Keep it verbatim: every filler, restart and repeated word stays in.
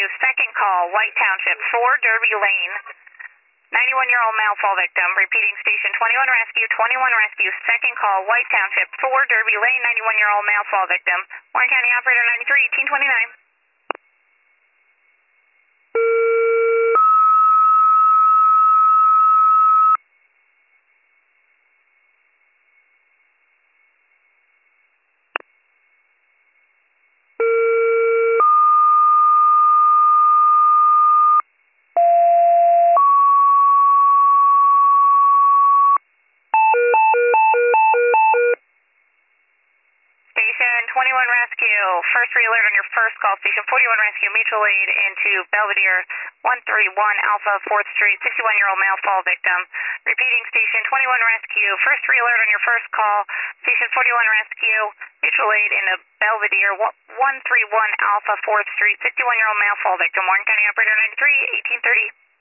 Rescue, second call, White Township, four Derby Lane. ninety-one-year-old male fall victim. Repeating, Station twenty-one Rescue, twenty-one Rescue, second call, White Township, four Derby Lane, ninety-one-year-old male fall victim. Warren County Operator ninety-three, eighteen twenty-nine. Station twenty-one Rescue, first re-alert on your first call. Station forty-one Rescue, mutual aid into Belvedere, one thirty-one Alpha fourth Street, sixty-one-year-old male fall victim. Repeating, Station twenty-one Rescue, first re-alert on your first call. Station forty-one Rescue, mutual aid into Belvedere, one thirty-one Alpha fourth Street, sixty-one-year-old male fall victim. Warren County Operator ninety-three, eighteen thirty.